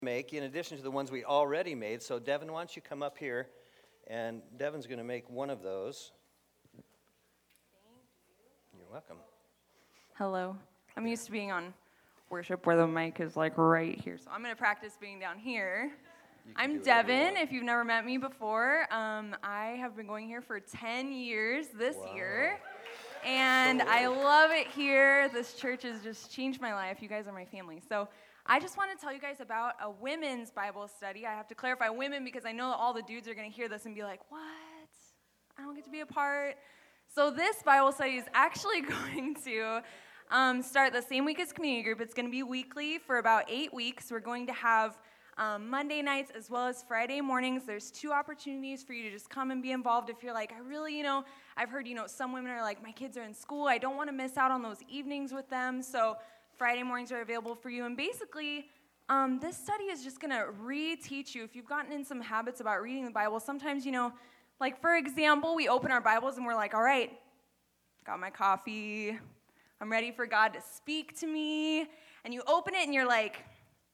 make, in addition to the ones we already made. So Devin, why don't you come up here, and Devin's going to make one of those. Thank you. You're welcome. Hello. I'm used to being on worship where the mic is like right here, so I'm going to practice being down here. I'm Devin, if you've never met me before. I have been going here for 10 years this year, and I love it here. This church has just changed my life. You guys are my family. So I just want to tell you guys about a women's Bible study. I have to clarify women because I know that all the dudes are going to hear this and be like, what? I don't get to be a part. So this Bible study is actually going to start the same week as community group. It's going to be weekly for about 8 weeks. We're going to have Monday nights as well as Friday mornings. There's 2 opportunities for you to just come and be involved if you're like, I really, I've heard, some women are like, my kids are in school. I don't want to miss out on those evenings with them. So Friday mornings are available for you. And basically, this study is just going to reteach you. If you've gotten in some habits about reading the Bible, sometimes, like for example, we open our Bibles and we're like, all right, got my coffee. I'm ready for God to speak to me. And you open it and you're like,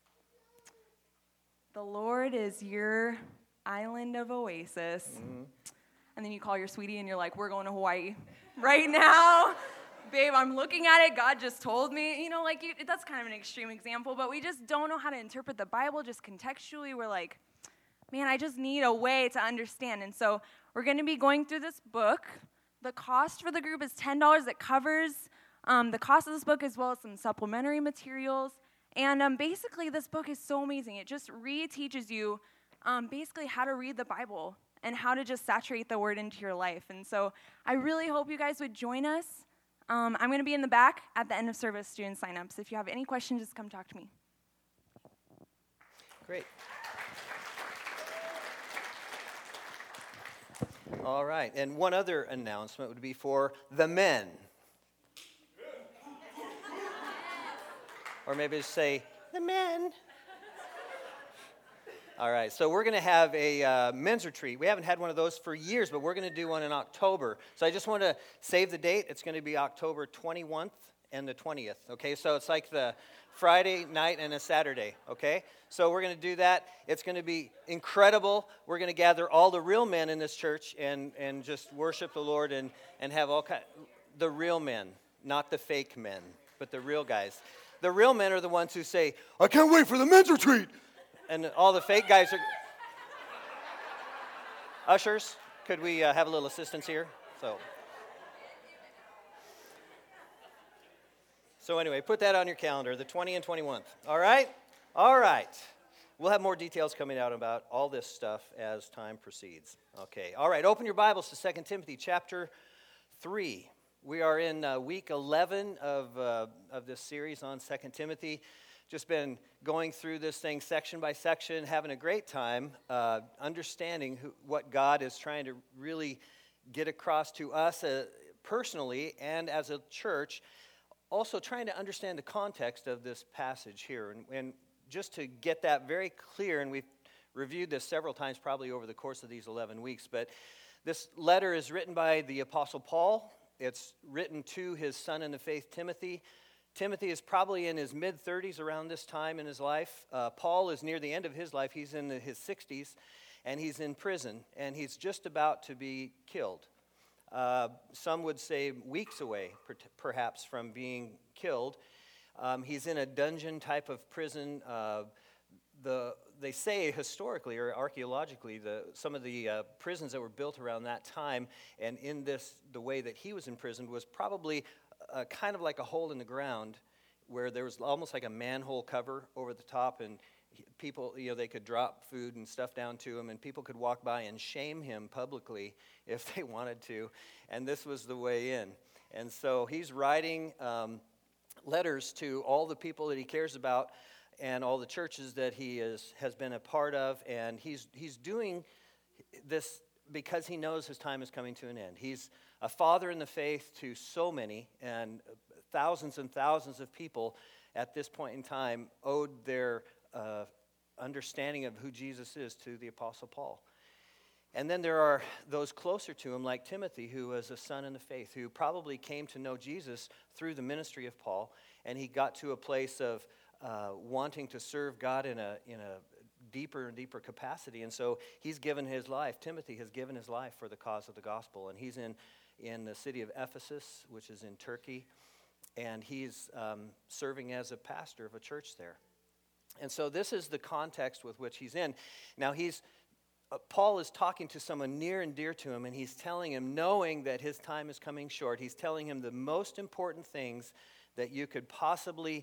the Lord is your island of oasis. Mm-hmm. And then you call your sweetie and you're like, we're going to Hawaii right now. Babe, I'm looking at it. God just told me. That's kind of an extreme example, but we just don't know how to interpret the Bible just contextually. We're like, man, I just need a way to understand. And so we're going to be going through this book. The cost for the group is $10. That covers the cost of this book as well as some supplementary materials. And basically, this book is so amazing. It just reteaches you basically how to read the Bible and how to just saturate the word into your life. And so I really hope you guys would join us. I'm going to be in the back at the end of service doing sign-ups. If you have any questions, just come talk to me. Great. All right. And one other announcement would be for the men. Or maybe just say, the men. All right, so we're going to have a men's retreat. We haven't had one of those for years, but we're going to do one in October. So I just want to save the date. It's going to be October 21st and the 20th, okay? So it's like the Friday night and a Saturday, okay? So we're going to do that. It's going to be incredible. We're going to gather all the real men in this church and just worship the Lord and have all kind the real men, not the fake men, but the real guys. The real men are the ones who say, I can't wait for the men's retreat. And all the fake guys are... Ushers, could we have a little assistance here? So anyway, put that on your calendar, the 20th and 21st. All right? All right. We'll have more details coming out about all this stuff as time proceeds. Okay. All right, open your Bibles to 2 Timothy chapter 3. We are in week 11 of this series on 2 Timothy. Just been going through this thing section by section, having a great time, understanding what God is trying to really get across to us personally and as a church. Also trying to understand the context of this passage here. And just to get that very clear, and we've reviewed this several times probably over the course of these 11 weeks, but this letter is written by the Apostle Paul. It's written to his son in the faith, Timothy. Timothy is probably in his mid-30s around this time in his life. Paul is near the end of his life. He's in his 60s, and he's in prison, and he's just about to be killed. Some would say weeks away, perhaps, from being killed. He's in a dungeon type of prison. They say historically or archaeologically, some of the prisons that were built around that time, and in the way that he was imprisoned was probably kind of like a hole in the ground where there was almost like a manhole cover over the top, and people, they could drop food and stuff down to him, and people could walk by and shame him publicly if they wanted to, and this was the way in. And so he's writing letters to all the people that he cares about and all the churches that he has been a part of, and he's doing this because he knows his time is coming to an end. He's a father in the faith to so many, and thousands of people at this point in time owed their understanding of who Jesus is to the Apostle Paul. And then there are those closer to him, like Timothy, who was a son in the faith, who probably came to know Jesus through the ministry of Paul, and he got to a place of wanting to serve God in a deeper and deeper capacity. And so he's given his life. Timothy has given his life for the cause of the gospel. And he's in the city of Ephesus, which is in Turkey. And he's serving as a pastor of a church there. And so this is the context with which he's in. Now Paul is talking to someone near and dear to him, and he's telling him, knowing that his time is coming short, he's telling him the most important things that you could possibly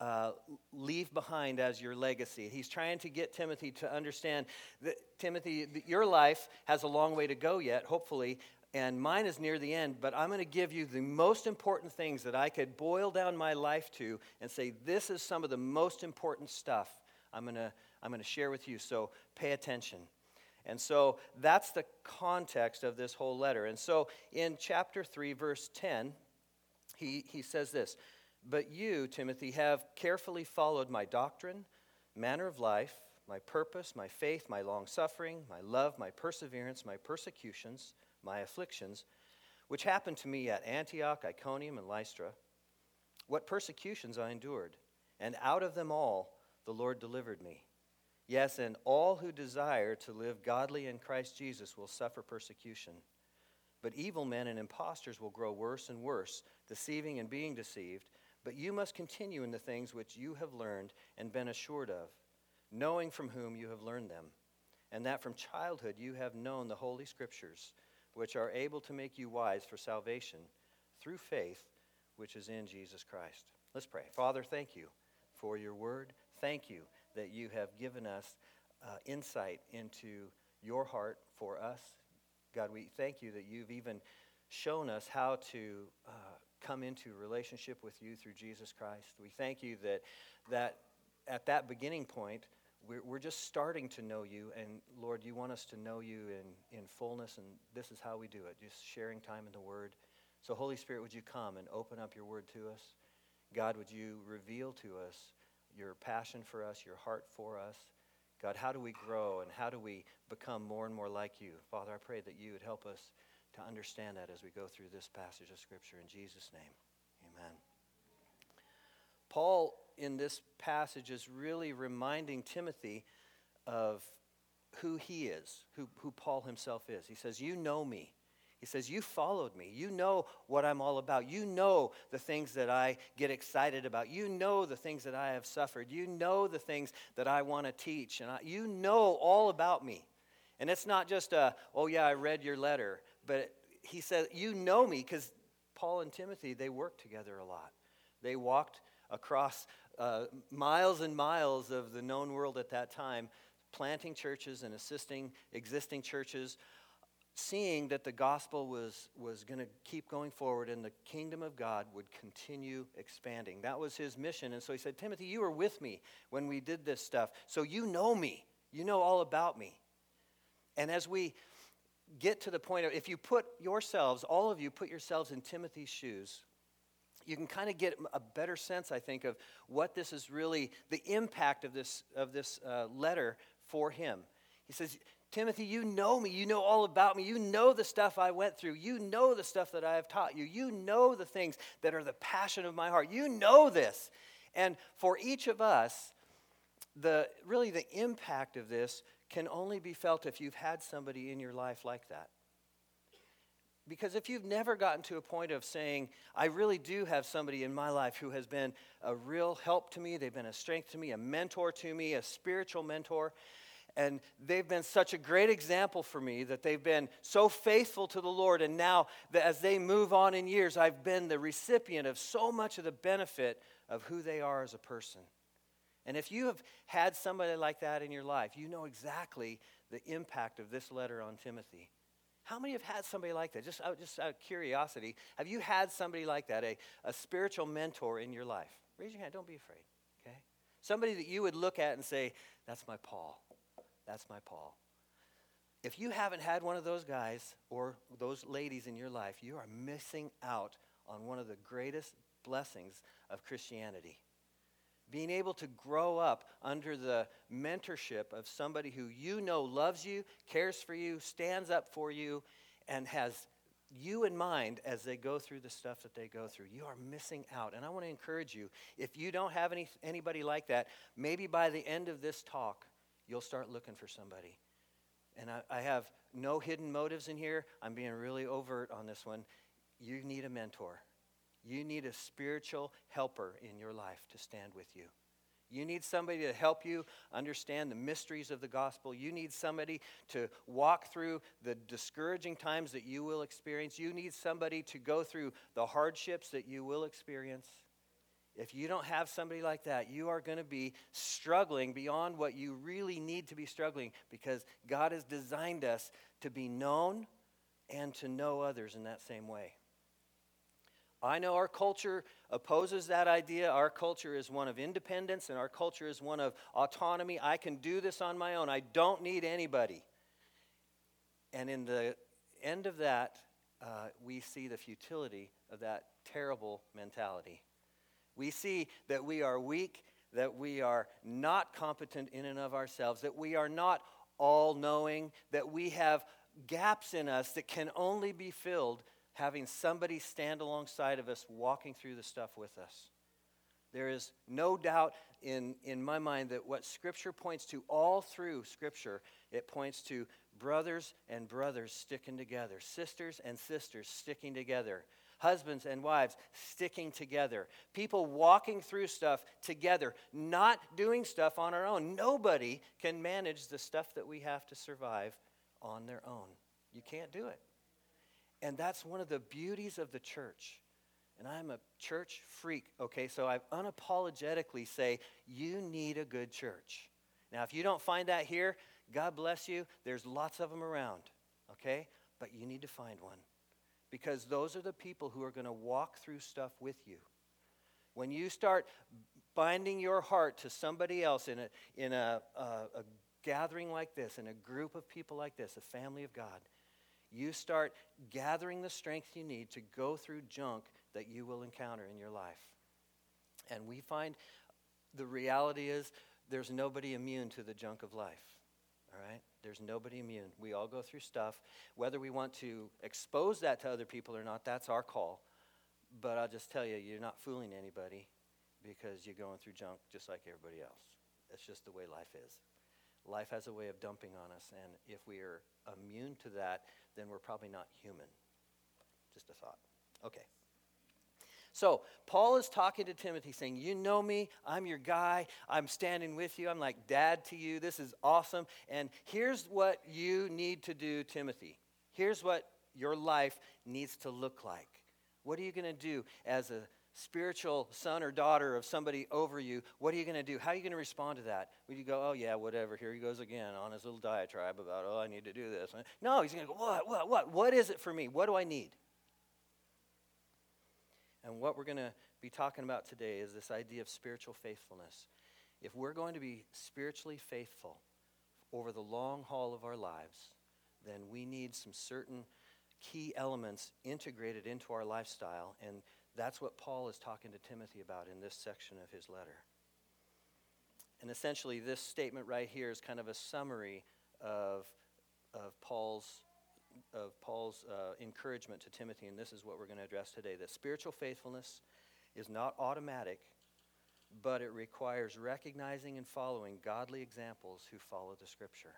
leave behind as your legacy. He's trying to get Timothy to understand that, Timothy, your life has a long way to go yet, hopefully, and mine is near the end, but I'm going to give you the most important things that I could boil down my life to and say, this is some of the most important stuff I'm going to share with you, so pay attention. And so that's the context of this whole letter. And so in chapter 3, verse 10, he says this, "But you, Timothy, have carefully followed my doctrine, manner of life, my purpose, my faith, my long-suffering, my love, my perseverance, my persecutions, my afflictions, which happened to me at Antioch, Iconium, and Lystra. What persecutions I endured, and out of them all the Lord delivered me. Yes, and all who desire to live godly in Christ Jesus will suffer persecution. But evil men and impostors will grow worse and worse, deceiving and being deceived. But you must continue in the things which you have learned and been assured of, knowing from whom you have learned them, and that from childhood you have known the Holy Scriptures, which are able to make you wise for salvation through faith, which is in Jesus Christ." Let's pray. Father, thank you for your word. Thank you that you have given us insight into your heart for us. God, we thank you that you've even shown us how to come into relationship with you through Jesus Christ. We thank you that at that beginning point, we're just starting to know you, and Lord, you want us to know you in fullness, and this is how we do it, just sharing time in the Word. So Holy Spirit, would you come and open up your Word to us? God, would you reveal to us your passion for us, your heart for us? God, how do we grow and how do we become more and more like you? Father, I pray that you would help us to understand that as we go through this passage of Scripture. In Jesus' name, amen. Paul, in this passage, is really reminding Timothy of who he is, who Paul himself is. He says, you know me. He says, you followed me. You know what I'm all about. You know the things that I get excited about. You know the things that I have suffered. You know the things that I want to teach. And you know all about me. And it's not just oh yeah, I read your letter. But he says, you know me, because Paul and Timothy, they worked together a lot. They walked across miles and miles of the known world at that time, planting churches and assisting existing churches, seeing that the gospel was going to keep going forward and the kingdom of God would continue expanding. That was his mission. And so he said, Timothy, you were with me when we did this stuff. So you know me. You know all about me. And as we get to the point of, if you put yourselves, all of you put yourselves in Timothy's shoes, you can kind of get a better sense, I think, of what this is really, the impact of this letter for him. He says, Timothy, you know me. You know all about me. You know the stuff I went through. You know the stuff that I have taught you. You know the things that are the passion of my heart. You know this. And for each of us, the impact of this can only be felt if you've had somebody in your life like that. Because if you've never gotten to a point of saying, I really do have somebody in my life who has been a real help to me, they've been a strength to me, a mentor to me, a spiritual mentor, and they've been such a great example for me that they've been so faithful to the Lord, and now that as they move on in years, I've been the recipient of so much of the benefit of who they are as a person. And if you have had somebody like that in your life, you know exactly the impact of this letter on Timothy. How many have had somebody like that? Just out of curiosity, have you had somebody like that, a spiritual mentor in your life? Raise your hand. Don't be afraid, okay? Somebody that you would look at and say, that's my Paul. That's my Paul. If you haven't had one of those guys or those ladies in your life, you are missing out on one of the greatest blessings of Christianity. Being able to grow up under the mentorship of somebody who you know loves you, cares for you, stands up for you, and has you in mind as they go through the stuff that they go through. You are missing out. And I want to encourage you, if you don't have anybody like that, maybe by the end of this talk, you'll start looking for somebody. And I have no hidden motives in here. I'm being really overt on this one. You need a mentor. You need a spiritual helper in your life to stand with you. You need somebody to help you understand the mysteries of the gospel. You need somebody to walk through the discouraging times that you will experience. You need somebody to go through the hardships that you will experience. If you don't have somebody like that, you are going to be struggling beyond what you really need to be struggling, because God has designed us to be known and to know others in that same way. I know our culture opposes that idea. Our culture is one of independence, and our culture is one of autonomy. I can do this on my own. I don't need anybody. And in the end of that, we see the futility of that terrible mentality. We see that we are weak, that we are not competent in and of ourselves, that we are not all-knowing, that we have gaps in us that can only be filled having somebody stand alongside of us, walking through the stuff with us. There is no doubt in my mind that what Scripture points to all through Scripture, it points to brothers and brothers sticking together, sisters and sisters sticking together, husbands and wives sticking together, people walking through stuff together, not doing stuff on our own. Nobody can manage the stuff that we have to survive on their own. You can't do it. And that's one of the beauties of the church. And I'm a church freak, okay? So I unapologetically say, you need a good church. Now, if you don't find that here, God bless you. There's lots of them around, okay? But you need to find one. Because those are the people who are going to walk through stuff with you. When you start binding your heart to somebody else in a gathering like this, in a group of people like this, a family of God, you start gathering the strength you need to go through junk that you will encounter in your life. And we find the reality is there's nobody immune to the junk of life. All right? There's nobody immune. We all go through stuff. Whether we want to expose that to other people or not, that's our call. But I'll just tell you, you're not fooling anybody because you're going through junk just like everybody else. That's just the way life is. Life has a way of dumping on us, and if we are immune to that, then we're probably not human. Just a thought. Okay. So Paul is talking to Timothy saying, you know me, I'm your guy, I'm standing with you, I'm like dad to you, this is awesome. And here's what you need to do, Timothy. Here's what your life needs to look like. What are you going to do as a spiritual son or daughter of somebody over you? What are you going to do? How are you going to respond to that? Will you go, oh yeah, whatever, here he goes again on his little diatribe about, oh, I need to do this. No, he's going to go, what is it for me? What do I need? And what we're going to be talking about today is this idea of spiritual faithfulness. If we're going to be spiritually faithful over the long haul of our lives, then we need some certain key elements integrated into our lifestyle, and that's what Paul is talking to Timothy about in this section of his letter. And essentially, this statement right here is kind of a summary of Paul's encouragement to Timothy, and this is what we're going to address today. That spiritual faithfulness is not automatic, but it requires recognizing and following godly examples who follow the Scripture.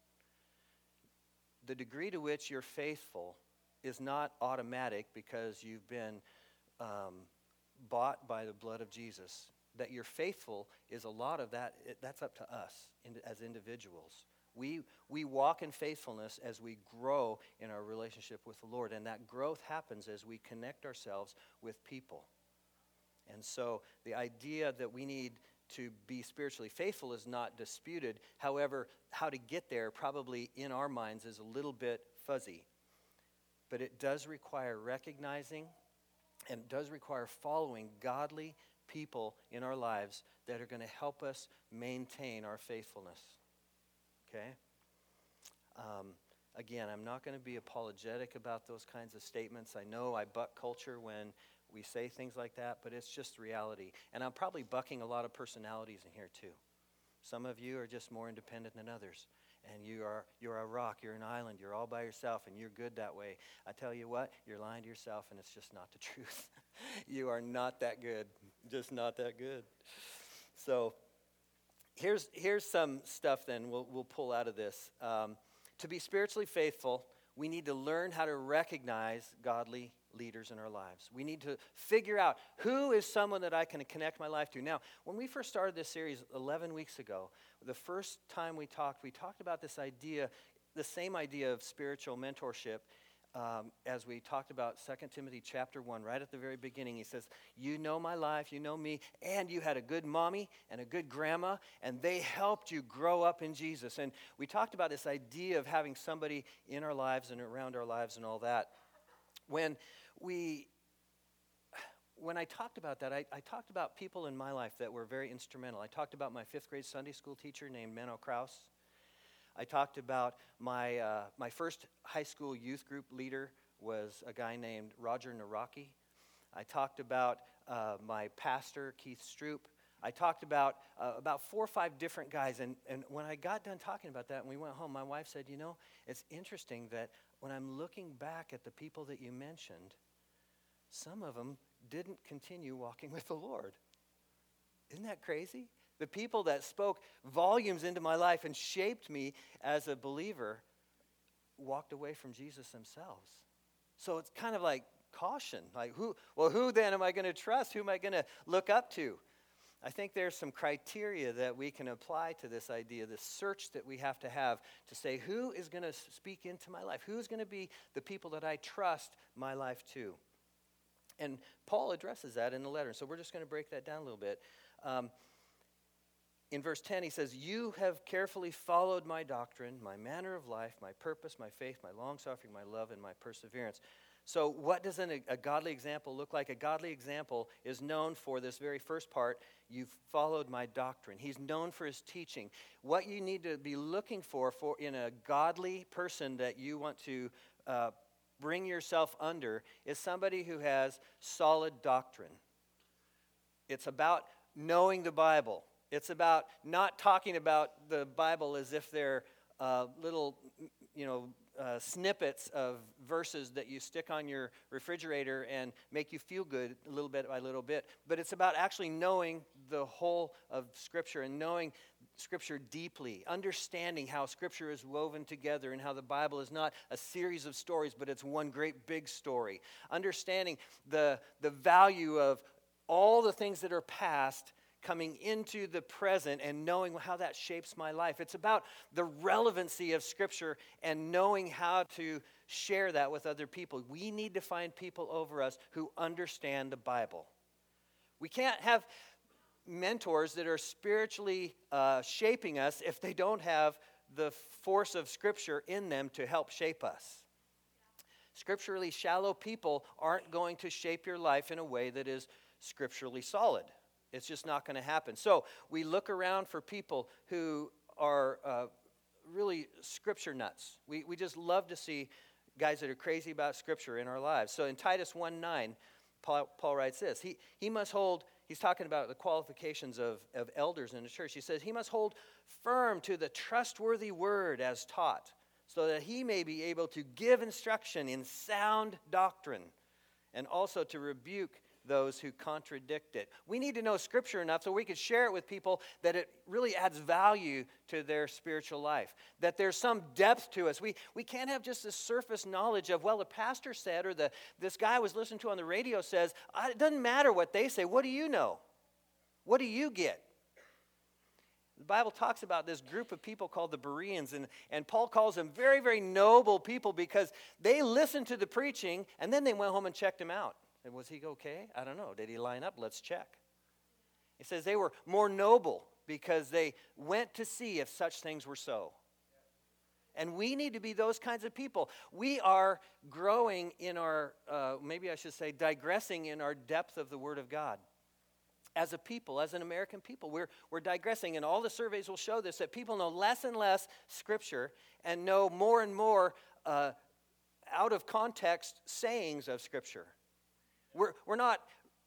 The degree to which you're faithful is not automatic because you've been bought by the blood of Jesus. That you're faithful is a lot of that. That's up to us as individuals. We walk in faithfulness as we grow in our relationship with the Lord, and that growth happens as we connect ourselves with people. And so the idea that we need to be spiritually faithful is not disputed. However, how to get there probably in our minds is a little bit fuzzy. But it does require recognizing and it does require following godly people in our lives that are going to help us maintain our faithfulness. Okay? Again, I'm not going to be apologetic about those kinds of statements. I know I buck culture when we say things like that, but it's just reality. And I'm probably bucking a lot of personalities in here too. Some of you are just more independent than others. And you're a rock, you're an island, you're all by yourself, and you're good that way. I tell you what, you're lying to yourself, and it's just not the truth. You are not that good, just not that good. So here's some stuff then we'll pull out of this. To be spiritually faithful, we need to learn how to recognize godly leaders in our lives. We need to figure out who is someone that I can connect my life to. Now, when we first started this series 11 weeks ago, the first time we talked about this idea, the same idea of spiritual mentorship, as we talked about 2 Timothy chapter 1, right at the very beginning. He says, you know my life, you know me, and you had a good mommy and a good grandma, and they helped you grow up in Jesus. And we talked about this idea of having somebody in our lives and around our lives and all that. When I talked about that, I talked about people in my life that were very instrumental. I talked about my 5th grade Sunday school teacher named Menno Kraus. I talked about my first high school youth group leader was a guy named Roger Naraki. I talked about my pastor, Keith Stroop. I talked about 4 or 5 different guys. And when I got done talking about that and we went home, my wife said, you know, it's interesting that when I'm looking back at the people that you mentioned, some of them didn't continue walking with the Lord. Isn't that crazy? The people that spoke volumes into my life and shaped me as a believer walked away from Jesus themselves. So it's kind of like caution. Like who then am I going to trust? Who am I going to look up to? I think there's some criteria that we can apply to this idea, this search that we have to say, who is going to speak into my life? Who's going to be the people that I trust my life to? And Paul addresses that in the letter. So we're just going to break that down a little bit. In verse 10, he says, you have carefully followed my doctrine, my manner of life, my purpose, my faith, my long-suffering, my love, and my perseverance. So what does a godly example look like? A godly example is known for this very first part, you've followed my doctrine. He's known for his teaching. What you need to be looking for in a godly person that you want to bring yourself under is somebody who has solid doctrine. It's about knowing the Bible. It's about not talking about the Bible as if they're little, snippets of verses that you stick on your refrigerator and make you feel good a little bit by little bit. But it's about actually knowing the whole of Scripture and knowing Scripture deeply, understanding how Scripture is woven together and how the Bible is not a series of stories, but it's one great big story. Understanding the value of all the things that are past coming into the present and knowing how that shapes my life. It's about the relevancy of Scripture and knowing how to share that with other people. We need to find people over us who understand the Bible. We can't have mentors that are spiritually shaping us if they don't have the force of Scripture in them to help shape us. Scripturally shallow people aren't going to shape your life in a way that is scripturally solid. It's just not going to happen. So we look around for people who are really Scripture nuts. We just love to see guys that are crazy about Scripture in our lives. So in Titus 1:9, Paul writes this. He must hold, he's talking about the qualifications of elders in the church. He says he must hold firm to the trustworthy word as taught, so that he may be able to give instruction in sound doctrine and also to rebuke those who contradict it. We need to know Scripture enough so we can share it with people that it really adds value to their spiritual life, that there's some depth to us. We can't have just this surface knowledge of, well, the pastor said, or this guy I was listening to on the radio says. It doesn't matter what they say. What do you know? What do you get? The Bible talks about this group of people called the Bereans, and Paul calls them very, very noble people because they listened to the preaching, and then they went home and checked him out. And was he okay? I don't know. Did he line up? Let's check. He says they were more noble because they went to see if such things were so. And we need to be those kinds of people. We are growing in our, maybe I should say, digressing in our depth of the Word of God. As a people, as an American people, we're digressing, and all the surveys will show this, that people know less and less Scripture and know more and more out of context sayings of Scripture. We're not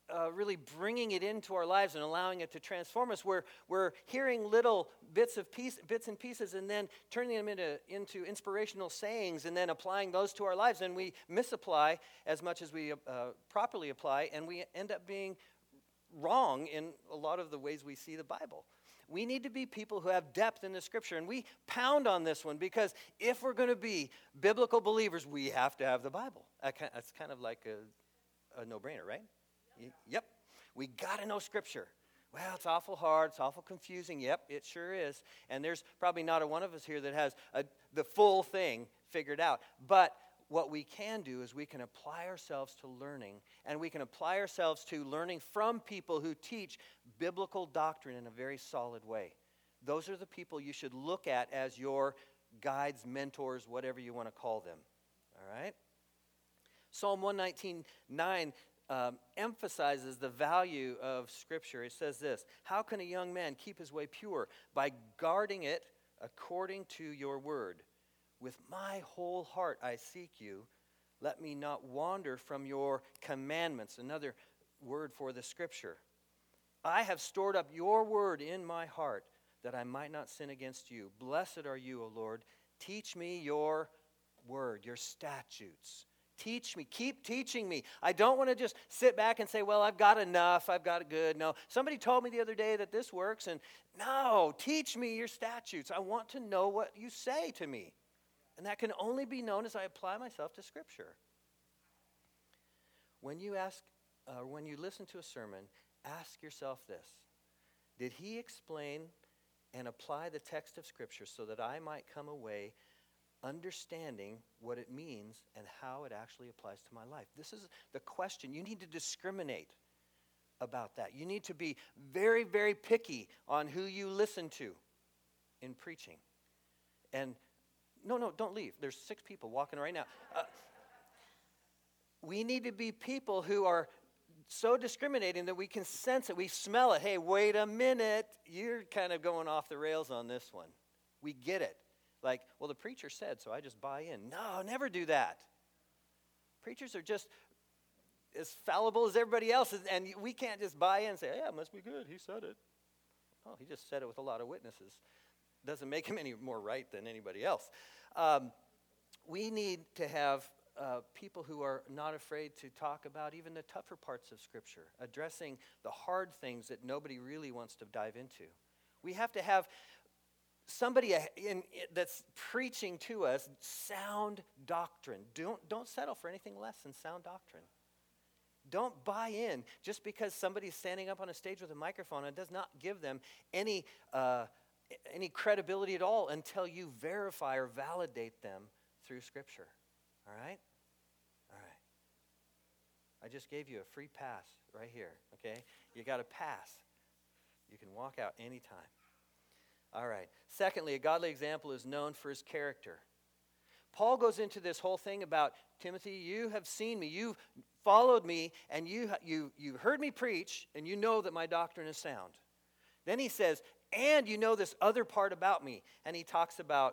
really bringing it into our lives and allowing it to transform us. We're hearing little bits and pieces and then turning them into inspirational sayings and then applying those to our lives. And we misapply as much as we properly apply, and we end up being wrong in a lot of the ways we see the Bible. We need to be people who have depth in the Scripture, and we pound on this one because if we're going to be biblical believers, we have to have the Bible. That's kind of like a no-brainer, right? Yep. We got to know Scripture. Well, it's awful hard. It's awful confusing. Yep, it sure is. And there's probably not a one of us here that has the full thing figured out. But what we can do is we can apply ourselves to learning, and we can apply ourselves to learning from people who teach biblical doctrine in a very solid way. Those are the people you should look at as your guides, mentors, whatever you want to call them. All right? Psalm 119:9 emphasizes the value of Scripture. It says this: "How can a young man keep his way pure? By guarding it according to your word. With my whole heart I seek you. Let me not wander from your commandments." Another word for the Scripture. "I have stored up your word in my heart, that I might not sin against you. Blessed are you, O Lord. Teach me your word, your statutes." Teach me. Keep teaching me. I don't want to just sit back and say, well, I've got enough. I've got it good. No. Somebody told me the other day that this works. And no, teach me your statutes. I want to know what you say to me. And that can only be known as I apply myself to Scripture. When you listen to a sermon, ask yourself this: did he explain and apply the text of Scripture so that I might come away understanding what it means and how it actually applies to my life? This is the question. You need to discriminate about that. You need to be very, very picky on who you listen to in preaching. And no, don't leave. There's 6 people walking right now. We need to be people who are so discriminating that we can sense it. We smell it. Hey, wait a minute. You're kind of going off the rails on this one. We get it. Like, well, the preacher said, so I just buy in. No, never do that. Preachers are just as fallible as everybody else, and we can't just buy in and say, yeah, it must be good. He said it. Oh, he just said it with a lot of witnesses. Doesn't make him any more right than anybody else. We need to have people who are not afraid to talk about even the tougher parts of Scripture, addressing the hard things that nobody really wants to dive into. We have to have somebody that's preaching to us sound doctrine. Don't settle for anything less than sound doctrine. Don't buy in just because somebody's standing up on a stage with a microphone. It does not give them any credibility at all until you verify or validate them through Scripture. All right? All right. I just gave you a free pass right here, okay? You got a pass. You can walk out anytime. All right. Secondly, a godly example is known for his character. Paul goes into this whole thing about, Timothy, you have seen me, you've followed me, and you heard me preach, and you know that my doctrine is sound. Then he says, and you know this other part about me. And he talks about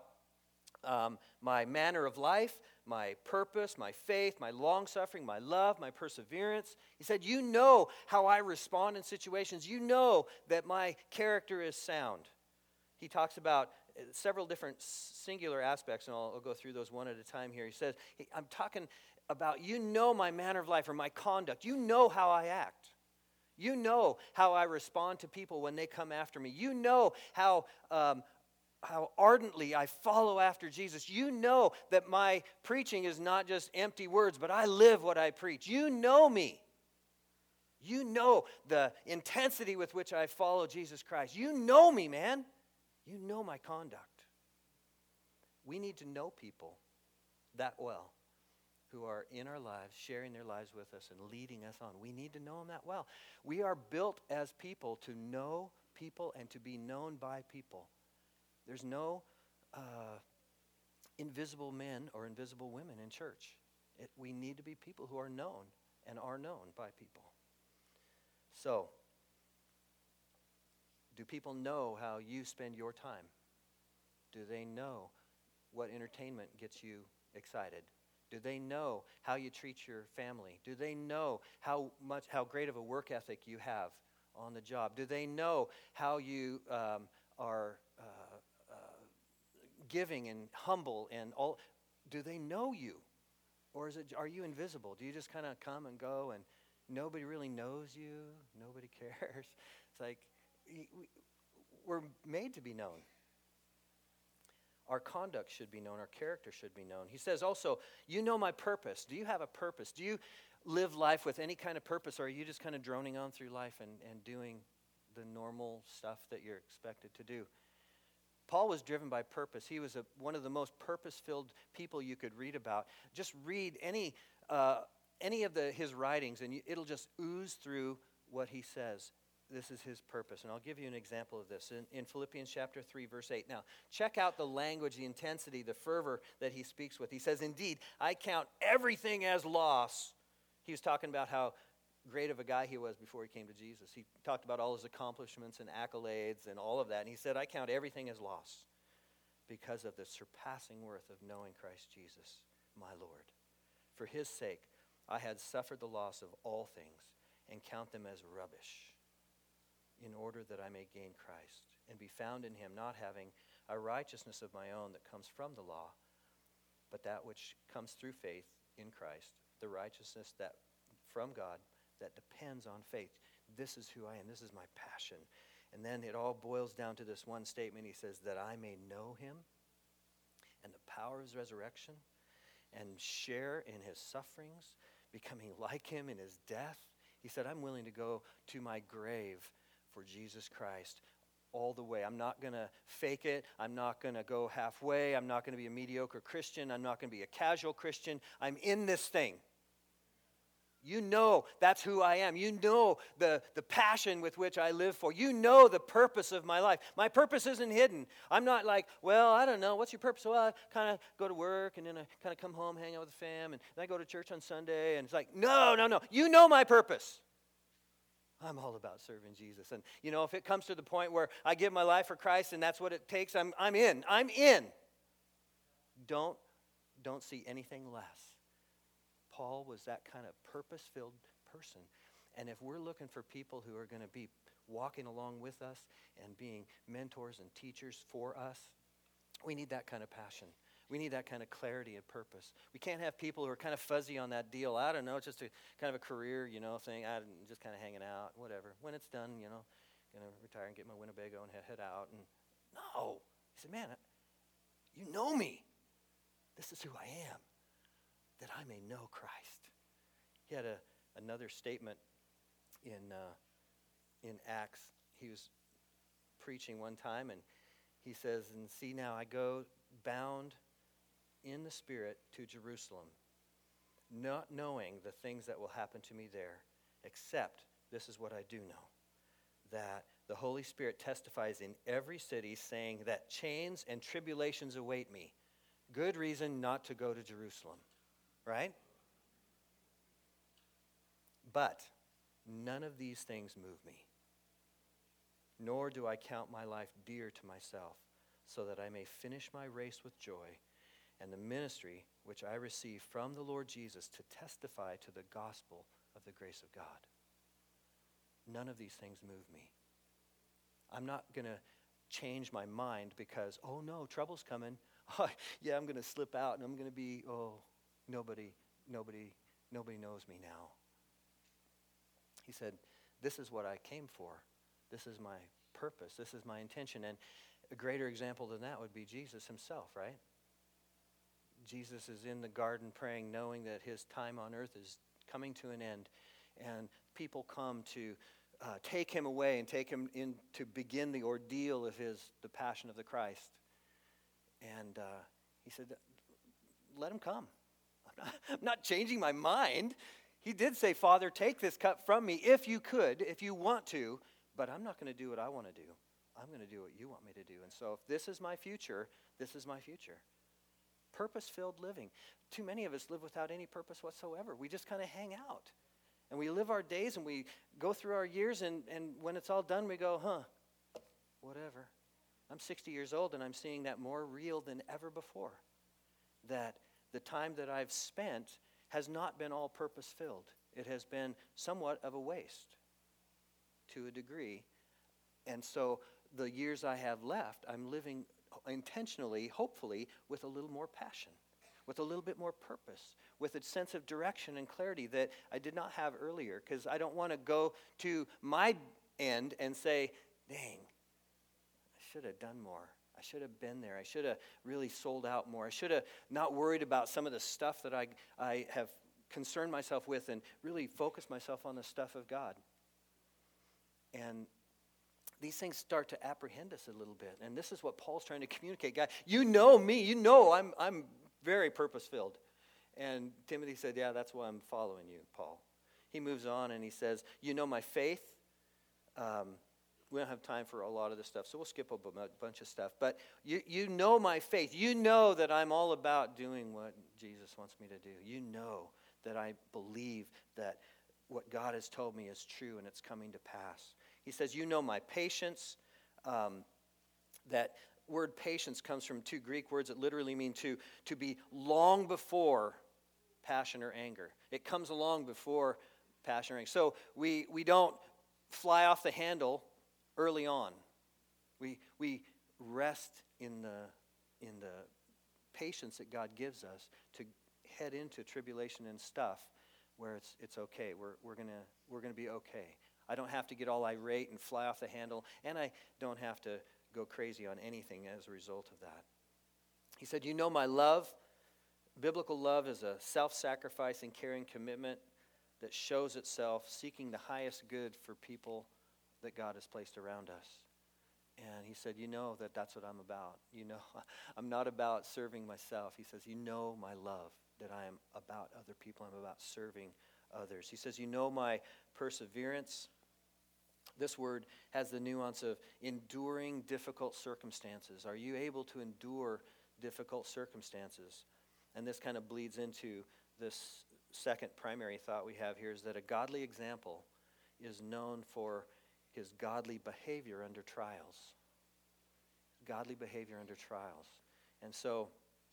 my manner of life, my purpose, my faith, my long-suffering, my love, my perseverance. He said, you know how I respond in situations. You know that my character is sound. He talks about several different singular aspects, and I'll go through those one at a time here. He says, I'm talking about, you know my manner of life or my conduct. You know how I act. You know how I respond to people when they come after me. You know how ardently I follow after Jesus. You know that my preaching is not just empty words, but I live what I preach. You know me. You know the intensity with which I follow Jesus Christ. You know me, man. You know my conduct. We need to know people that well who are in our lives, sharing their lives with us and leading us on. We need to know them that well. We are built as people to know people and to be known by people. There's no invisible men or invisible women in church. We need to be people who are known and are known by people. So, do people know how you spend your time? Do they know what entertainment gets you excited? Do they know how you treat your family? Do they know how great of a work ethic you have on the job? Do they know how you are giving and humble and all? Do they know you? Or are you invisible? Do you just kind of come and go and nobody really knows you? Nobody cares? It's like we're made to be known. Our conduct should be known. Our character should be known. He says also, you know my purpose. Do you have a purpose? Do you live life with any kind of purpose, or are you just kind of droning on through life and doing the normal stuff that you're expected to do? Paul was driven by purpose. He was one of the most purpose-filled people you could read about. Just read any of his writings, and it'll just ooze through what he says. This is his purpose. And I'll give you an example of this in Philippians chapter 3, verse 8. Now, check out the language, the intensity, the fervor that he speaks with. He says, indeed, I count everything as loss. He was talking about how great of a guy he was before he came to Jesus. He talked about all his accomplishments and accolades and all of that. And he said, I count everything as loss because of the surpassing worth of knowing Christ Jesus, my Lord. For his sake, I had suffered the loss of all things and count them as rubbish, in order that I may gain Christ and be found in him, not having a righteousness of my own that comes from the law, but that which comes through faith in Christ, the righteousness that from God that depends on faith. This is who I am. This is my passion. And then it all boils down to this one statement. He says, that I may know him and the power of his resurrection and share in his sufferings, becoming like him in his death. He said, I'm willing to go to my grave for Jesus Christ all the way. I'm not going to fake it. I'm not going to go halfway. I'm not going to be a mediocre Christian. I'm not going to be a casual Christian. I'm in this thing. You know that's who I am. You know the passion with which I live for. You know the purpose of my life. My purpose isn't hidden. I'm not like, well, I don't know. What's your purpose? Well, I kind of go to work, and then I kind of come home, hang out with the fam, and then I go to church on Sunday. And it's like, no. You know my purpose. I'm all about serving Jesus. And, if it comes to the point where I give my life for Christ and that's what it takes, I'm in. I'm in. Don't see anything less. Paul was that kind of purpose-filled person. And if we're looking for people who are going to be walking along with us and being mentors and teachers for us, we need that kind of passion. We need that kind of clarity and purpose. We can't have people who are kind of fuzzy on that deal. I don't know, it's just a kind of a career, thing. I'm just kind of hanging out, whatever. When it's done, going to retire and get my Winnebago and head out. And no. He said, man, you know me. This is who I am, that I may know Christ. He had another statement in Acts. He was preaching one time, and he says, and see now I go bound in the Spirit to Jerusalem, not knowing the things that will happen to me there, except this is what I do know, that the Holy Spirit testifies in every city, saying that chains and tribulations await me. Good reason not to go to Jerusalem, right? But none of these things move me, nor do I count my life dear to myself, so that I may finish my race with joy and the ministry which I receive from the Lord Jesus to testify to the gospel of the grace of God. None of these things move me. I'm not going to change my mind because, oh no, trouble's coming. Oh, yeah, I'm going to slip out and I'm going to be, nobody knows me now. He said, this is what I came for. This is my purpose. This is my intention. And a greater example than that would be Jesus himself, right? Jesus is in the garden praying, knowing that his time on earth is coming to an end. And people come to take him away and take him in to begin the ordeal of the passion of the Christ. And he said, let him come. I'm not changing my mind. He did say, Father, take this cup from me if you could, if you want to, but I'm not going to do what I want to do. I'm going to do what you want me to do. And so if this is my future, this is my future. Purpose-filled living. Too many of us live without any purpose whatsoever. We just kind of hang out. And we live our days and we go through our years, and when it's all done, we go, whatever. I'm 60 years old and I'm seeing that more real than ever before. That the time that I've spent has not been all purpose-filled. It has been somewhat of a waste to a degree. And so the years I have left, I'm living intentionally, hopefully, with a little more passion, with a little bit more purpose, with a sense of direction and clarity that I did not have earlier, because I don't want to go to my end and say, dang, I should have done more. I should have been there. I should have really sold out more. I should have not worried about some of the stuff that I have concerned myself with and really focused myself on the stuff of God. And these things start to apprehend us a little bit. And this is what Paul's trying to communicate. God, you know me. You know I'm very purpose-filled. And Timothy said, yeah, that's why I'm following you, Paul. He moves on and he says, you know my faith. We don't have time for a lot of this stuff, so we'll skip a bunch of stuff. But you know my faith. You know that I'm all about doing what Jesus wants me to do. You know that I believe that what God has told me is true and it's coming to pass. He says, you know my patience. That word patience comes from two Greek words that literally mean to be long before passion or anger. It comes along before passion or anger. So we don't fly off the handle early on. We rest in the patience that God gives us to head into tribulation and stuff where it's okay. We're gonna be okay. I don't have to get all irate and fly off the handle, and I don't have to go crazy on anything as a result of that. He said, you know my love. Biblical love is a self-sacrificing, caring commitment that shows itself seeking the highest good for people that God has placed around us. And he said, you know that's what I'm about. You know, I'm not about serving myself. He says, you know my love, that I am about other people. I'm about serving others. He says, you know my perseverance. This word has the nuance of enduring difficult circumstances. Are you able to endure difficult circumstances? And this kind of bleeds into this second primary thought we have here, is that a godly example is known for his godly behavior under trials. Godly behavior under trials. And so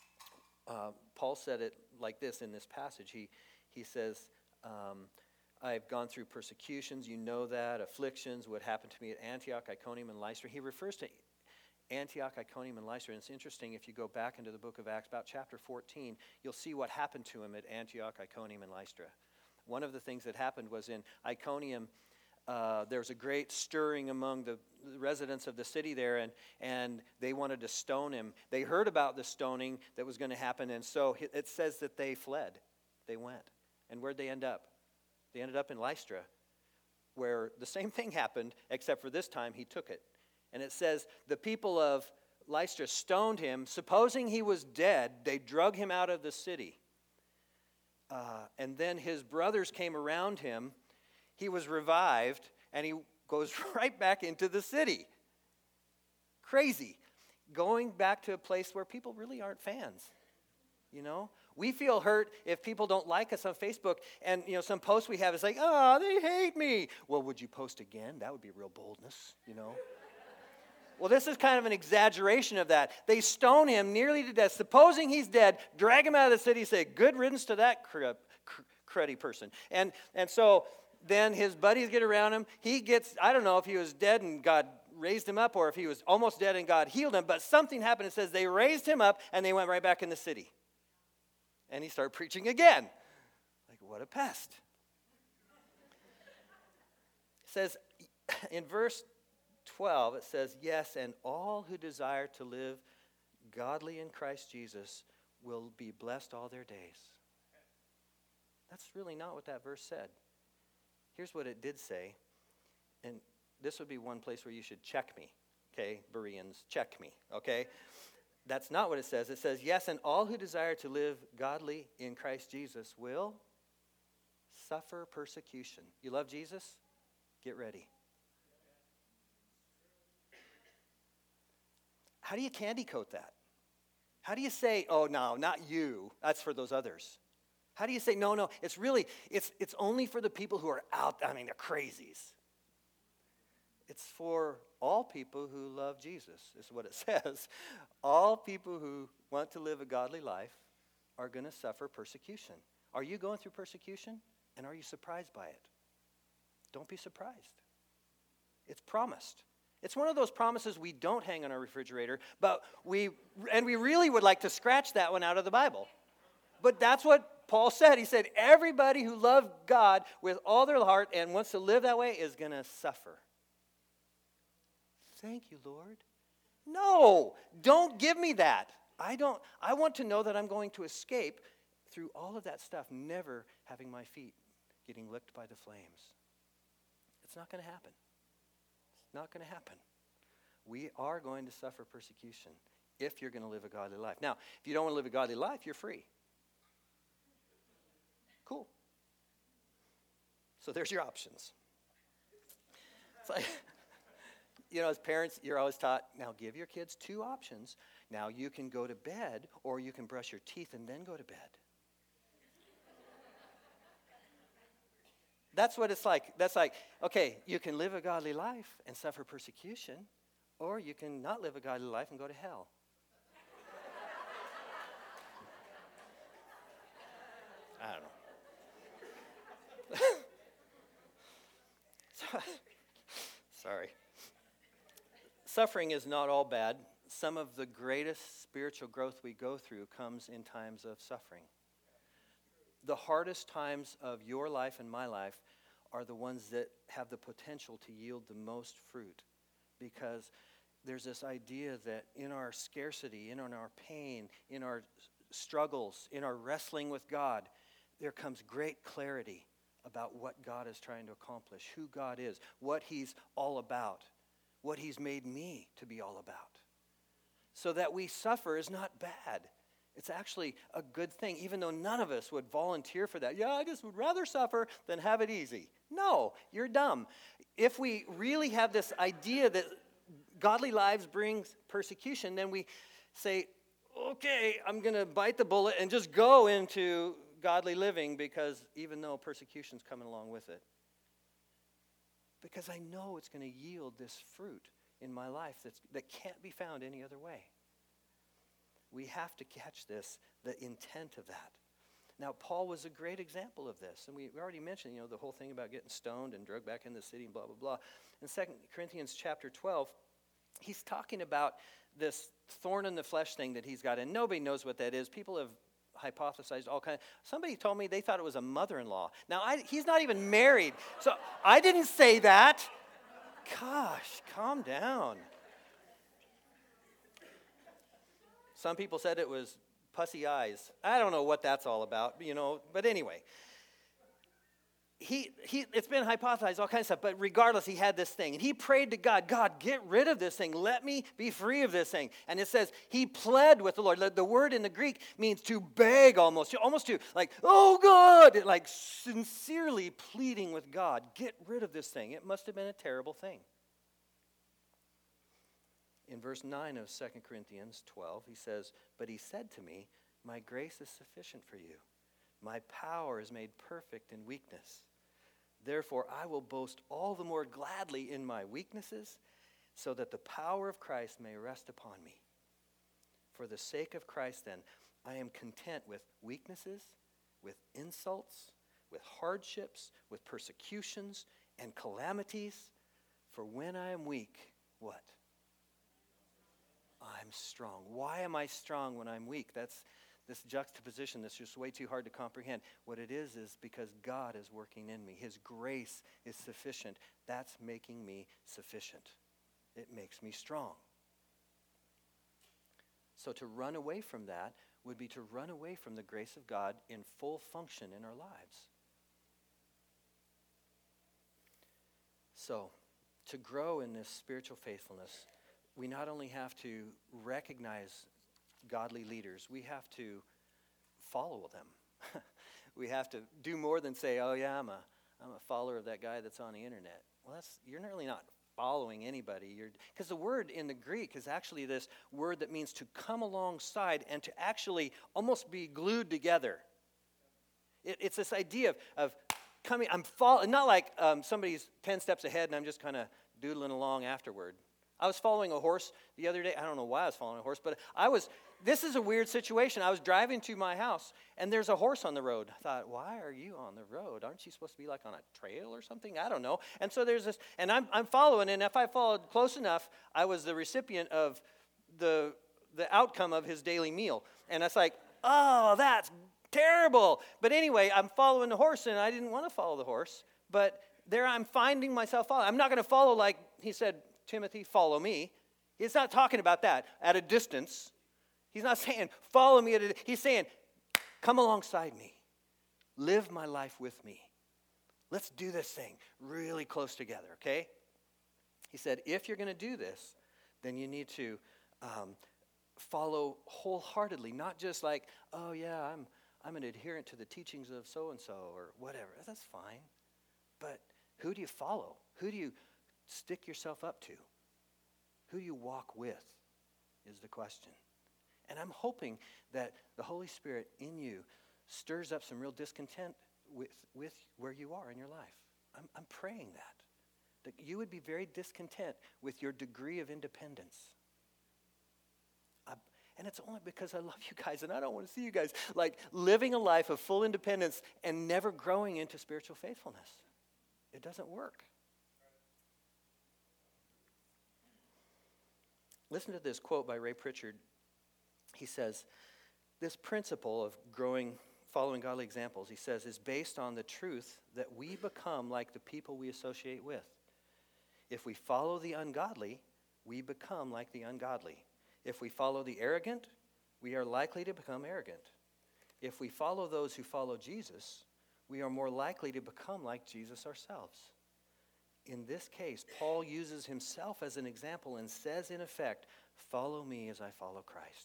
Paul said it like this in this passage. He says, I've gone through persecutions, you know that, afflictions, what happened to me at Antioch, Iconium, and Lystra. He refers to Antioch, Iconium, and Lystra. And it's interesting, if you go back into the book of Acts, about chapter 14, you'll see what happened to him at Antioch, Iconium, and Lystra. One of the things that happened was in Iconium, there was a great stirring among the residents of the city there, and they wanted to stone him. They heard about the stoning that was going to happen, and so it says that they fled. They went. And where'd they end up? They ended up in Lystra, where the same thing happened, except for this time he took it. And it says the people of Lystra stoned him. Supposing he was dead, they drug him out of the city. And then his brothers came around him. He was revived, and he goes right back into the city. Crazy. Going back to a place where people really aren't fans, you know? We feel hurt if people don't like us on Facebook, and some post we have is like, oh, they hate me. Well, would you post again? That would be real boldness, Well, this is kind of an exaggeration of that. They stone him nearly to death. Supposing he's dead, drag him out of the city, say, good riddance to that cruddy person. And so then his buddies get around him. He gets, I don't know if he was dead and God raised him up, or if he was almost dead and God healed him, but something happened. It says they raised him up and they went right back in the city. And he started preaching again. Like, what a pest. It says, in verse 12, it says, yes, and all who desire to live godly in Christ Jesus will be blessed all their days. That's really not what that verse said. Here's what it did say, and this would be one place where you should check me, okay? Bereans, check me, okay? That's not what it says. It says, yes, and all who desire to live godly in Christ Jesus will suffer persecution. You love Jesus? Get ready. How do you candy coat that? How do you say, oh, no, not you. That's for those others. How do you say, no, it's only for the people who are out, they're crazies. It's for all people who love Jesus, is what it says. All people who want to live a godly life are going to suffer persecution. Are you going through persecution? And are you surprised by it? Don't be surprised. It's promised. It's one of those promises we don't hang on our refrigerator, but we really would like to scratch that one out of the Bible. But that's what Paul said. He said, everybody who loved God with all their heart and wants to live that way is going to suffer. Thank you, Lord. No, don't give me that. I want to know that I'm going to escape through all of that stuff, never having my feet getting licked by the flames. It's not going to happen. It's not going to happen. We are going to suffer persecution if you're going to live a godly life. Now, if you don't want to live a godly life, you're free. Cool. So there's your options. It's like, as parents, you're always taught, now give your kids two options. Now you can go to bed or you can brush your teeth and then go to bed. That's what it's like. That's like, okay, you can live a godly life and suffer persecution, or you can not live a godly life and go to hell. I don't know. Sorry. Suffering is not all bad. Some of the greatest spiritual growth we go through comes in times of suffering. The hardest times of your life and my life are the ones that have the potential to yield the most fruit, because there's this idea that in our scarcity, in our pain, in our struggles, in our wrestling with God, there comes great clarity about what God is trying to accomplish, who God is, what He's all about, what He's made me to be all about. So that we suffer is not bad. It's actually a good thing, even though none of us would volunteer for that. Yeah, I just would rather suffer than have it easy. No, you're dumb. If we really have this idea that godly lives brings persecution, then we say, okay, I'm going to bite the bullet and just go into godly living, because even though persecution's coming along with it. Because I know it's going to yield this fruit in my life that can't be found any other way. We have to catch this, the intent of that. Now, Paul was a great example of this. And we already mentioned, the whole thing about getting stoned and dragged back in the city and blah, blah, blah. In 2 Corinthians chapter 12, he's talking about this thorn in the flesh thing that he's got. And nobody knows what that is. People have hypothesized all kinds. Somebody told me they thought it was a mother-in-law. Now, he's not even married. So I didn't say that. Gosh, calm down. Some people said it was pussy eyes. I don't know what that's all about, but anyway. It's been hypothesized, all kinds of stuff, but regardless, he had this thing. And he prayed to God, God, get rid of this thing. Let me be free of this thing. And it says he pled with the Lord. The word in the Greek means to beg almost to like, oh God, like sincerely pleading with God, get rid of this thing. It must have been a terrible thing. In verse 9 of 2 Corinthians 12, he says, but he said to me, my grace is sufficient for you. My power is made perfect in weakness. Therefore, I will boast all the more gladly in my weaknesses, so that the power of Christ may rest upon me. For the sake of Christ, then, I am content with weaknesses, with insults, with hardships, with persecutions and calamities. For when I am weak, what? I'm strong. Why am I strong when I'm weak? That's this juxtaposition that's just way too hard to comprehend. What it is because God is working in me. His grace is sufficient. That's making me sufficient. It makes me strong. So to run away from that would be to run away from the grace of God in full function in our lives. So to grow in this spiritual faithfulness, we not only have to recognize godly leaders, we have to follow them. We have to do more than say, oh yeah, I'm a follower of that guy that's on the internet. Well, you're really not following anybody. Because the word in the Greek is actually this word that means to come alongside and to actually almost be glued together. It's this idea of coming, I'm following, not like somebody's 10 steps ahead and I'm just kind of doodling along afterward. I was following a horse the other day. I don't know why I was following a horse, but I was this is a weird situation. I was driving to my house, and there's a horse on the road. I thought, why are you on the road? Aren't you supposed to be like on a trail or something? I don't know. And so there's this, and I'm following, and if I followed close enough, I was the recipient of the outcome of his daily meal. And it's like, oh, that's terrible. But anyway, I'm following the horse, and I didn't want to follow the horse. But there I'm finding myself following. I'm not going to follow like he said, Timothy, follow me. He's not talking about that at a distance. He's not saying, follow me. He's saying, come alongside me. Live my life with me. Let's do this thing really close together, okay? He said, if you're going to do this, then you need to follow wholeheartedly, not just like, oh yeah, I'm an adherent to the teachings of so-and-so or whatever. That's fine. But who do you follow? Who do you stick yourself up to? Who do you walk with is the question. And I'm hoping that the Holy Spirit in you stirs up some real discontent with where you are in your life. I'm praying that you would be very discontent with your degree of independence. And it's only because I love you guys, and I don't want to see you guys like living a life of full independence and never growing into spiritual faithfulness. It doesn't work. Listen to this quote by Ray Pritchard. He says, this principle of following godly examples, he says, is based on the truth that we become like the people we associate with. If we follow the ungodly, we become like the ungodly. If we follow the arrogant, we are likely to become arrogant. If we follow those who follow Jesus, we are more likely to become like Jesus ourselves. In this case, Paul uses himself as an example and says, in effect, follow me as I follow Christ.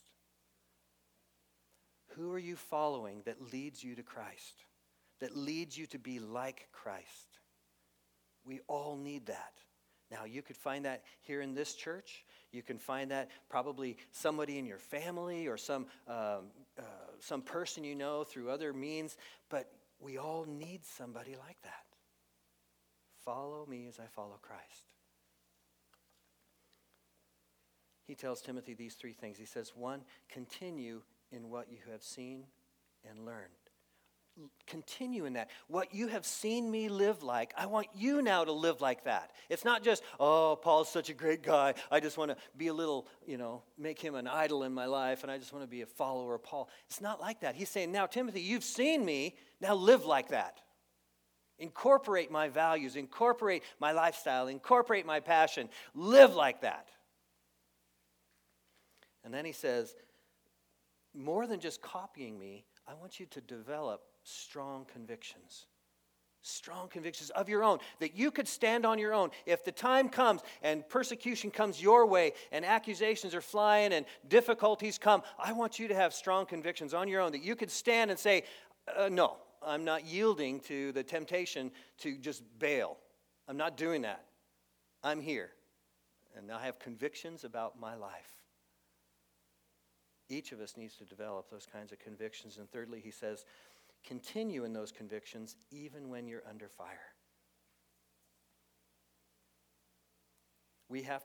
Who are you following that leads you to Christ? That leads you to be like Christ? We all need that. Now, you could find that here in this church. You can find that probably somebody in your family or some person you know through other means. But we all need somebody like that. Follow me as I follow Christ. He tells Timothy these three things. He says, 1, continue in what you have seen and learned. Continue in that. What you have seen me live like, I want you now to live like that. It's not just, oh, Paul's such a great guy. I just want to be a little, make him an idol in my life, and I just want to be a follower of Paul. It's not like that. He's saying, now, Timothy, you've seen me. Now live like that. Incorporate my values. Incorporate my lifestyle. Incorporate my passion. Live like that. And then he says, more than just copying me, I want you to develop strong convictions. Strong convictions of your own, that you could stand on your own. If the time comes and persecution comes your way and accusations are flying and difficulties come, I want you to have strong convictions on your own, that you could stand and say, no, I'm not yielding to the temptation to just bail. I'm not doing that. I'm here. And I have convictions about my life. Each of us needs to develop those kinds of convictions. And thirdly, he says, continue in those convictions even when you're under fire. We have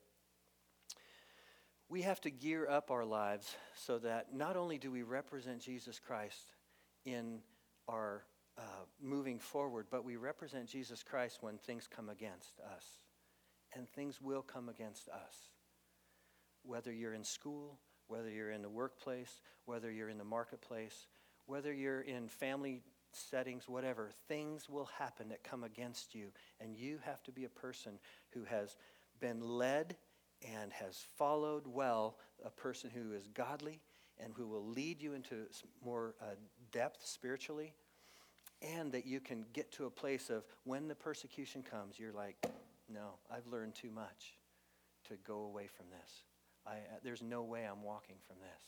to gear up our lives so that not only do we represent Jesus Christ in our moving forward, but we represent Jesus Christ when things come against us. And things will come against us. Whether you're in school, whether you're in the workplace, whether you're in the marketplace, whether you're in family settings, whatever, things will happen that come against you. And you have to be a person who has been led and has followed well, a person who is godly and who will lead you into more depth spiritually, and that you can get to a place of when the persecution comes, you're like, no, I've learned too much to go away from this. There's no way I'm walking from this.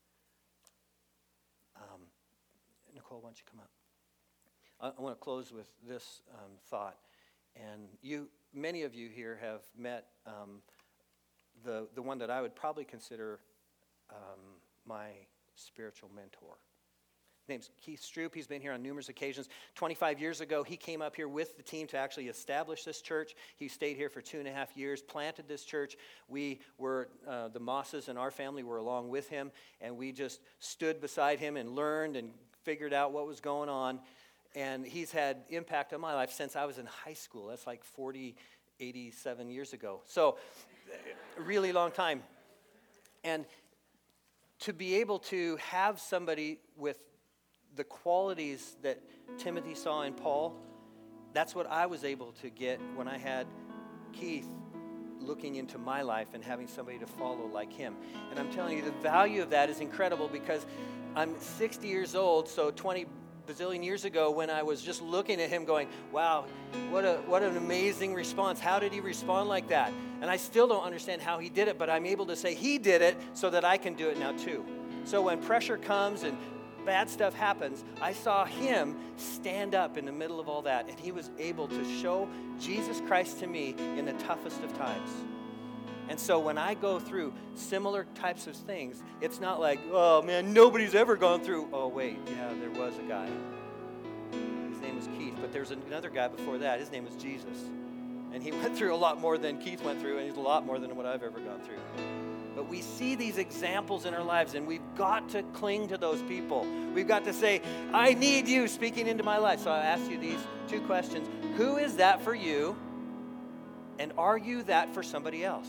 Nicole, why don't you come up? I want to close with this thought. And many of you here have met the one that I would probably consider my spiritual mentor. name's Keith Stroop. He's been here on numerous occasions. 25 years ago, he came up here with the team to actually establish this church. He stayed here for 2.5 years, planted this church. We were, the Mosses and our family were along with him, and we just stood beside him and learned and figured out what was going on. And he's had impact on my life since I was in high school. That's like 87 years ago. So, a really long time. And to be able to have somebody with the qualities that Timothy saw in Paul, that's what I was able to get when I had Keith looking into my life and having somebody to follow like him. And I'm telling you, the value of that is incredible because I'm 60 years old, so 20 bazillion years ago when I was just looking at him going, wow, what an amazing response. How did he respond like that? And I still don't understand how he did it, but I'm able to say he did it so that I can do it now too. So when pressure comes and bad stuff happens, I saw him stand up in the middle of all that, and he was able to show Jesus Christ to me in the toughest of times. And so when I go through similar types of things, it's not like, oh man, nobody's ever gone through. Oh wait, yeah, there was a guy. His name was Keith, but there's another guy before that. His name was Jesus. And he went through a lot more than Keith went through, and he's a lot more than what I've ever gone through. But we see these examples in our lives, and we've got to cling to those people. We've got to say, I need you speaking into my life. So I ask you these 2 questions. Who is that for you? And are you that for somebody else?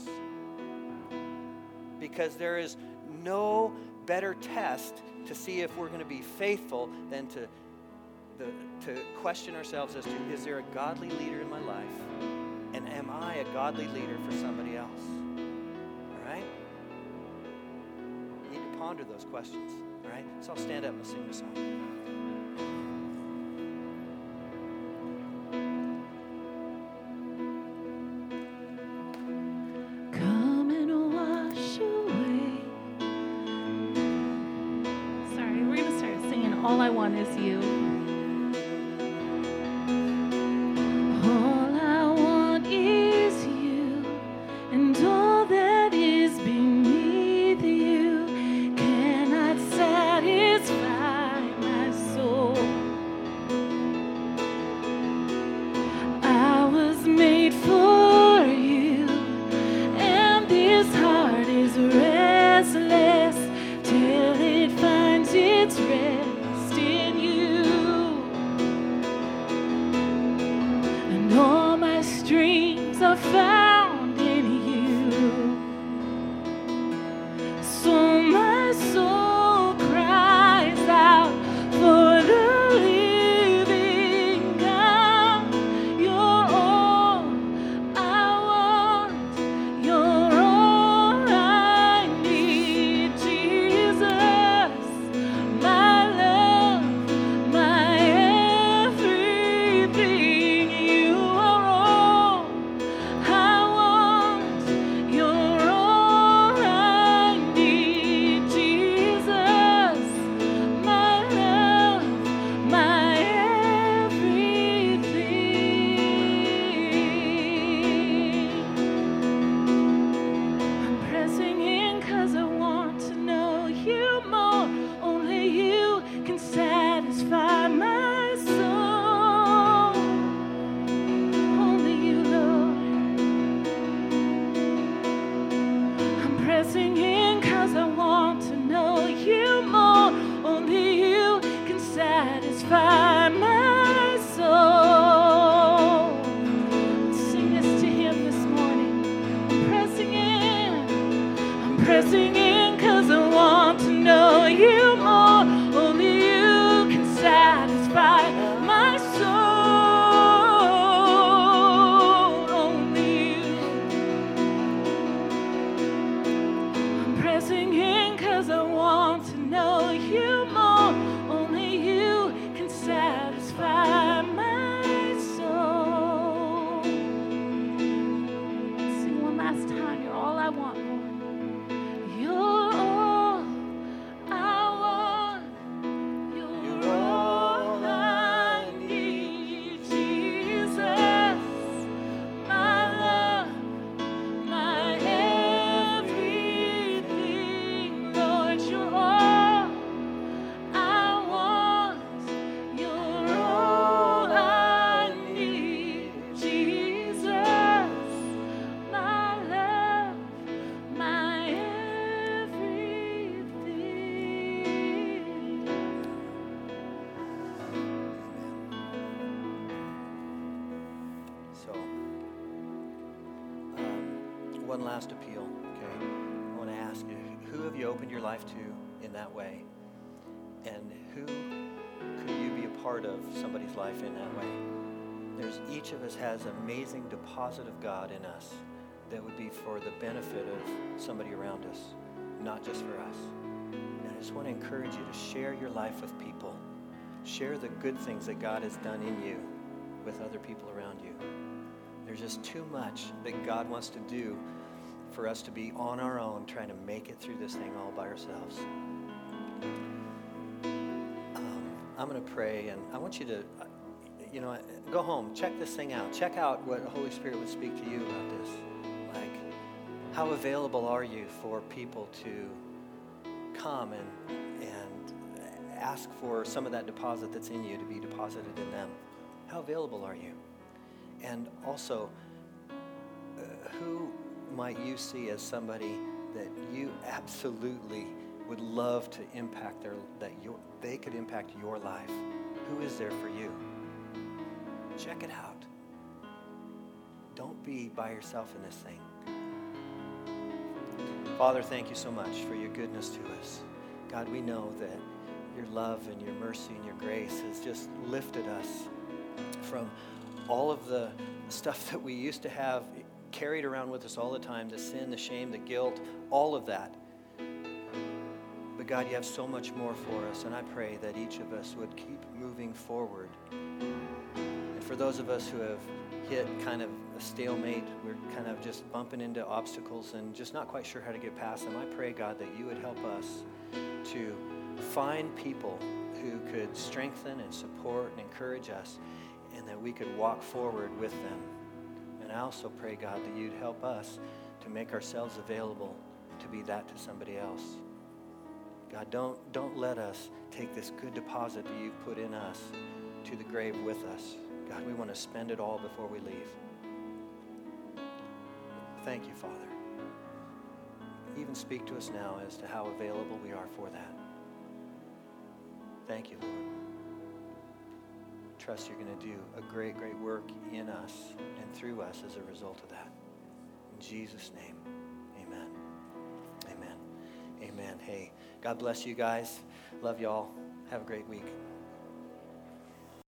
Because there is no better test to see if we're going to be faithful than to question ourselves as to, is there a godly leader in my life? And am I a godly leader for somebody else? All right? You need to ponder those questions. All right? So I'll stand up and sing this song. All I want is you. All I want is you, and all that is beneath you cannot satisfy my soul. I was made for you, and this heart is restless till it finds its rest. Are found in you. So my soul cries out for the living God. You're all I want. You're all I need. Jesus, my love, my everything. You are all satisfy my soul. Sing this to him this morning. I'm pressing in 'cause I want to know you more. Only you can satisfy my soul. Only you. I'm pressing in 'cause I want to know you more. Only you can satisfy one last appeal, okay? I want to ask you, who have you opened your life to in that way? And who could you be a part of somebody's life in that way? Each of us has an amazing deposit of God in us that would be for the benefit of somebody around us, not just for us. And I just want to encourage you to share your life with people. Share the good things that God has done in you with other people around you. There's just too much that God wants to do for us to be on our own trying to make it through this thing all by ourselves. I'm going to pray, and I want you to, go home, check this thing out. Check out what the Holy Spirit would speak to you about this. Like, how available are you for people to come and ask for some of that deposit that's in you to be deposited in them? How available are you? And also, who might you see as somebody that you absolutely would love to impact they could impact your life? Who is there for you? Check it out. Don't be by yourself in this thing. Father, thank you so much for your goodness to us. God, we know that your love and your mercy and your grace has just lifted us from all of the stuff that we used to have carried around with us all the time, the sin, the shame, the guilt, all of that. But God, you have so much more for us, and I pray that each of us would keep moving forward. And for those of us who have hit kind of a stalemate, we're kind of just bumping into obstacles and just not quite sure how to get past them, I pray, God, that you would help us to find people who could strengthen and support and encourage us, and that we could walk forward with them. And I also pray, God, that you'd help us to make ourselves available to be that to somebody else. God, don't let us take this good deposit that you've put in us to the grave with us. God, we want to spend it all before we leave. Thank you, Father. Even speak to us now as to how available we are for that. Thank you, Lord. Trust you're going to do a great, great work in us and through us as a result of that. In Jesus' name, amen. Amen. Amen. Hey, God bless you guys. Love y'all. Have a great week.